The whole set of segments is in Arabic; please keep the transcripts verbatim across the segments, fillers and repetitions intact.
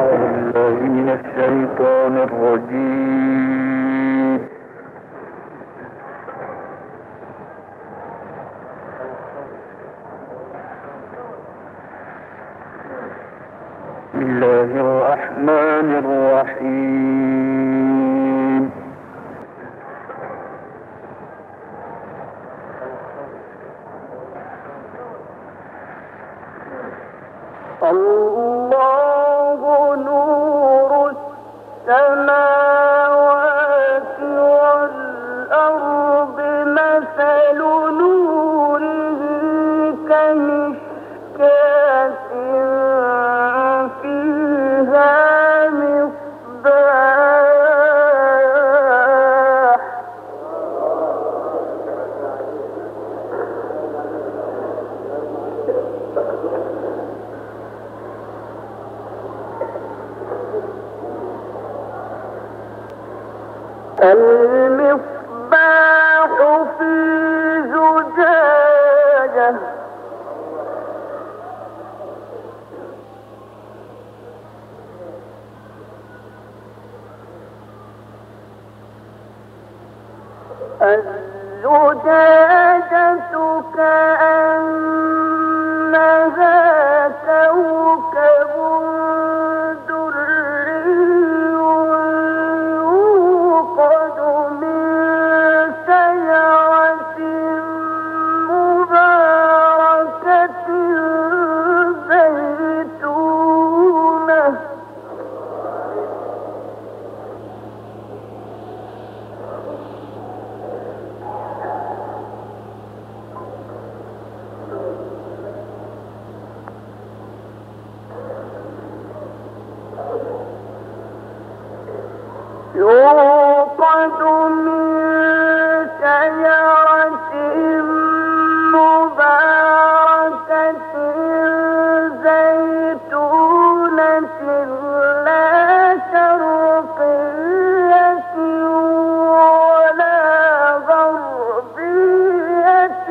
الشيطان الرجيم. بسم الله الرحمن الرحيم. الله نور السماوات والأرض مثل نوره كمشكاة فيها مصباح المصباح في زجاجة الزجاجة كأنها كوكب دري يوقد من شجرة مباركة زيتونة يوقد من شجرة مباركة زيتونة لا شرقية ولا غربية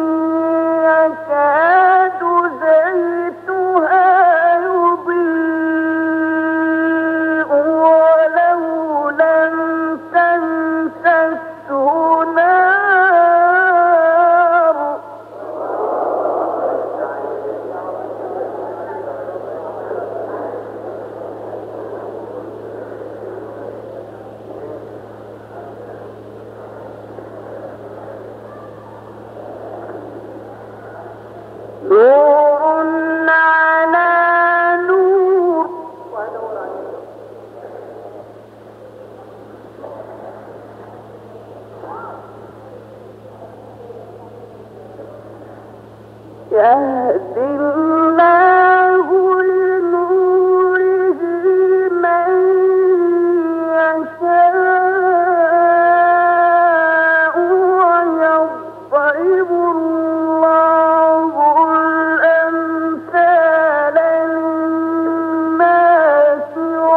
يكاد زيتها يضيء ولو لم تمسسه نار نور على نور يهدي الله لنوره من يشاء ويضرب الله الأمثال للناس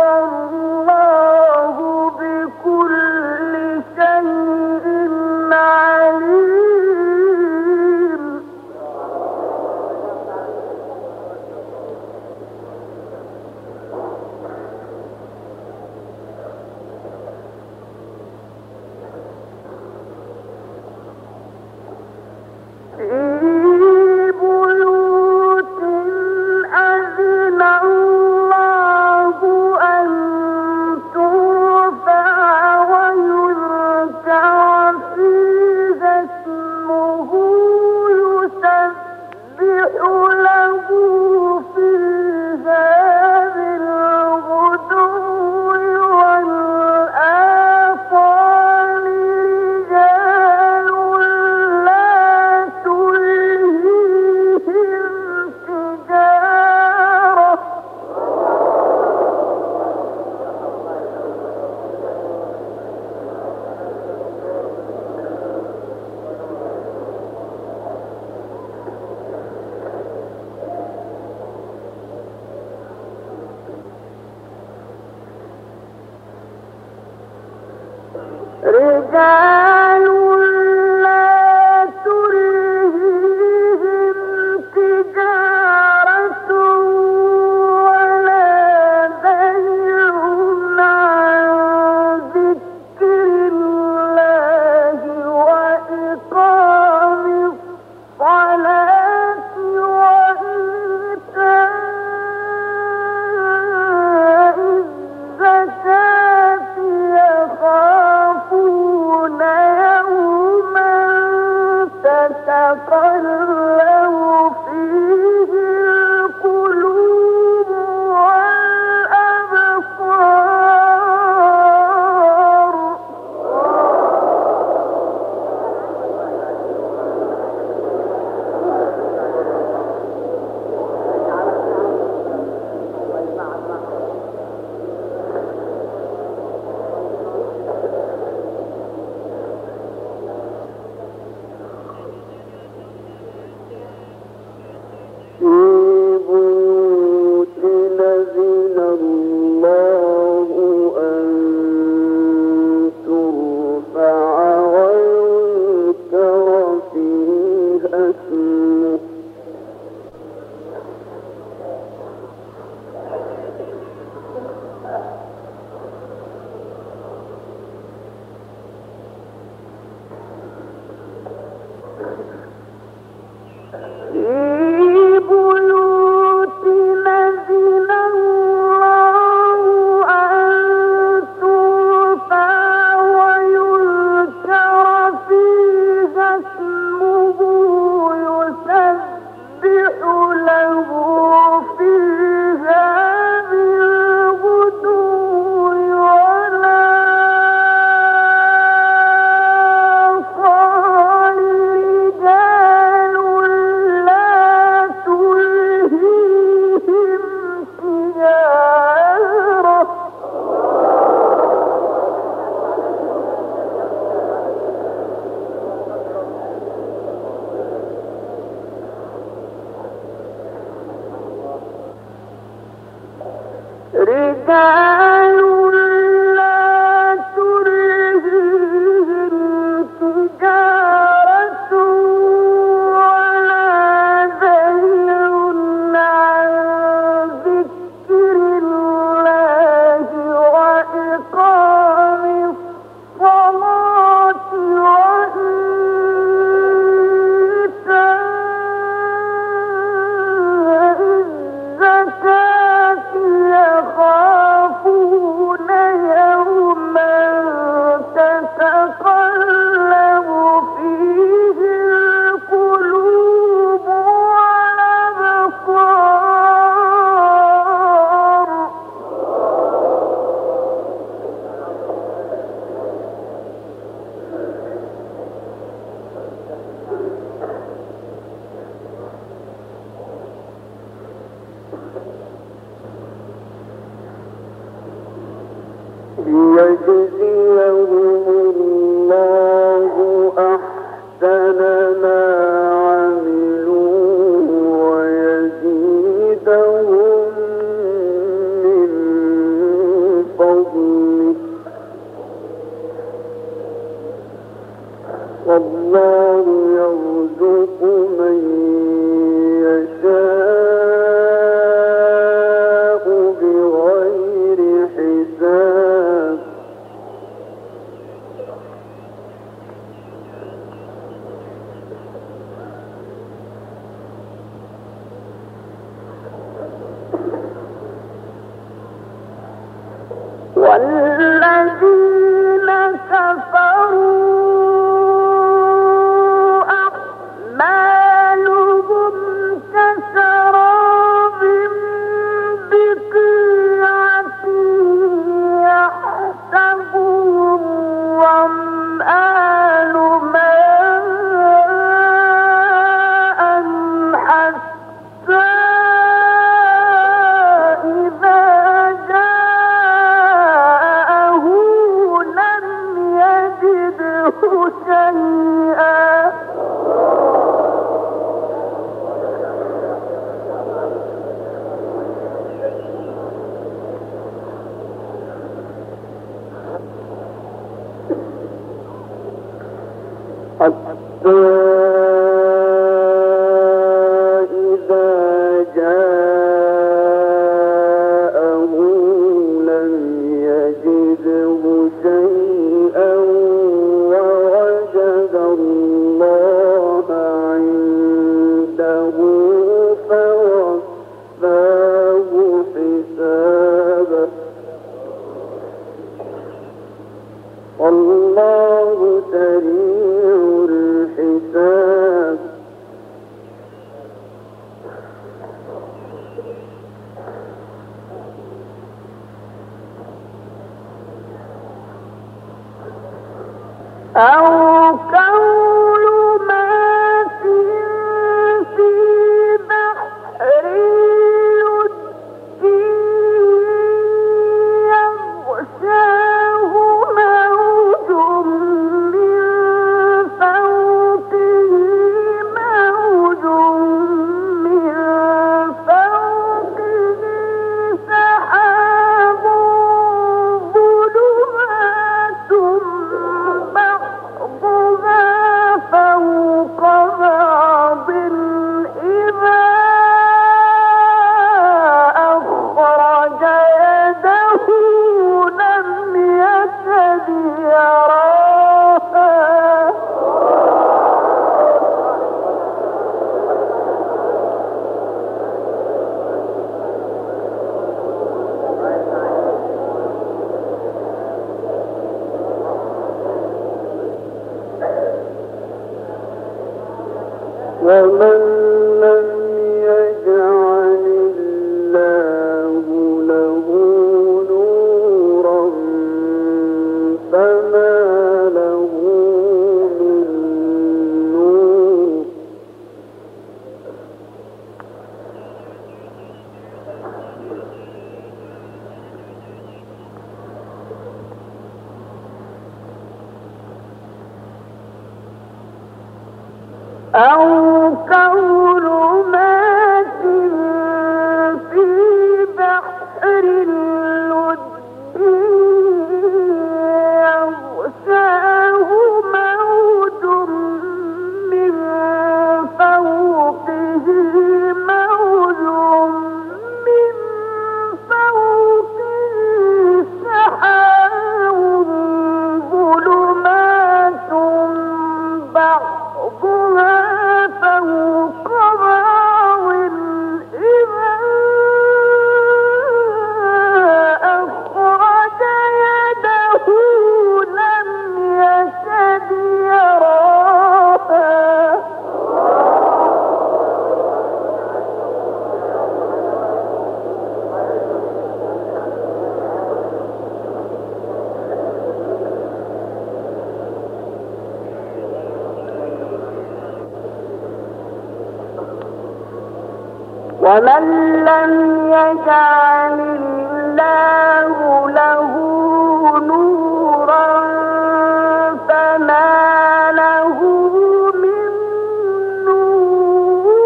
والله بكل شيء عليم. في بيوت أذن الله أن ترفع ويذكر فيها اسمه يسبح له فيها بالغدو والآصال رجال لا تلهيهم تجارة ليجزيهم الله أحسن ما عملوا ويزيدهم من فضله والله يرزق من يشاء بغير حساب والذين كفروا أعمالهم كسراب بقيعة يحسبه الظمآن ماء حتى إذا جاءه لم يجده شيئا حتى إذا جاءه لم يجده شيئا ووجد الله عنده فوفاه حسابه والله سريع الحساب ومن لم يجعل الله له نورا فما له من نور.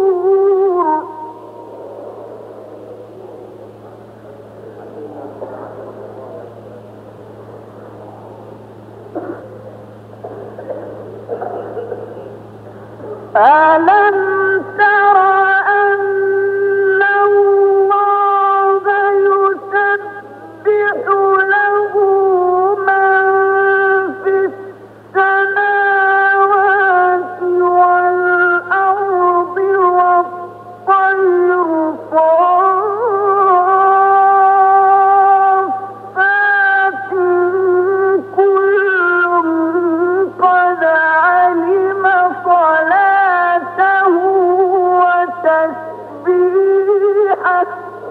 ألم تر أن الله يسبح له من في السماوات والأرض والطير صافات كل قد علم صلاته وتسبيحه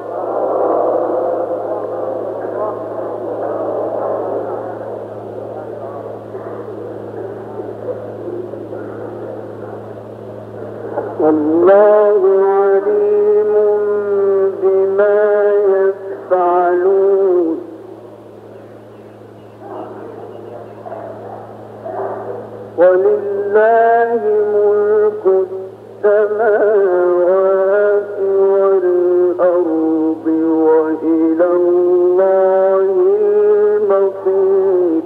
والله عليم بما يفعلون. ولله ملك السماوات والأرض وإلى الله المصير.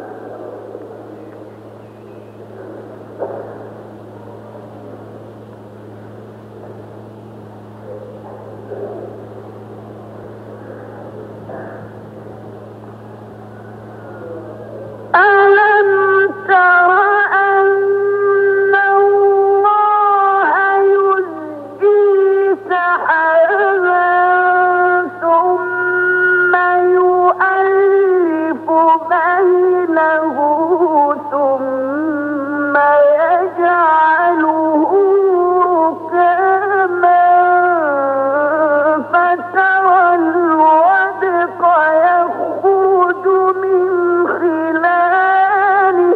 ألم تر أن الله يزجي سحابا ثم يؤلف بينه ثم يجعله ركاما فترى الودق يخرج من خلاله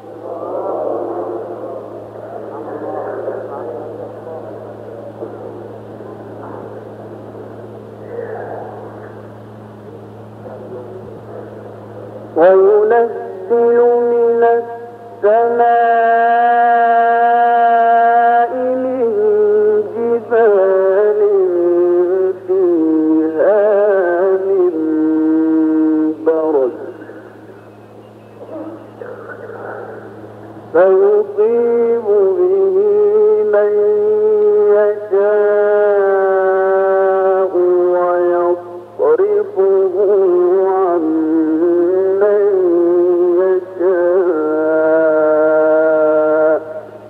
وينزل من السماء من جبال فيها من برد فيصيب به من يشاء ويصرفه عن من يشاء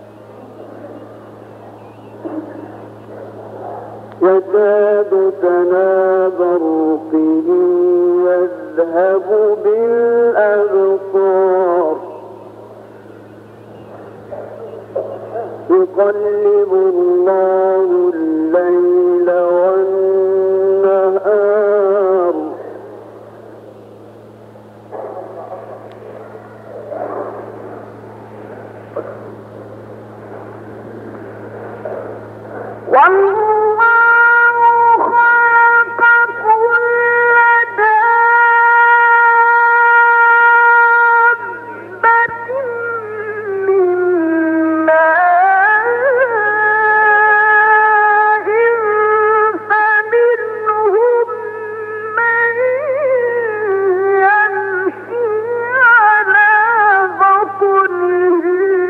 يكاد سنا برقه يذهب بالأبصار يقلب الله الليل والنهار والله خلق كل دابة من ماء فمنهم من يمشي على بطنه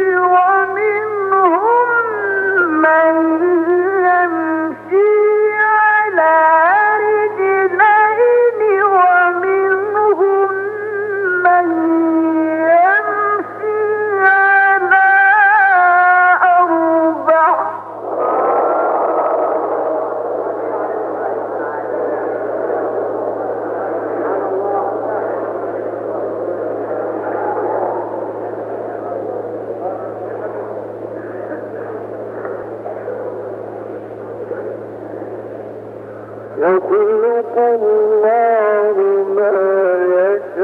ومنهم من يمشي على رجلين ومنهم من يمشي على أربع يخلق الله ما يشاء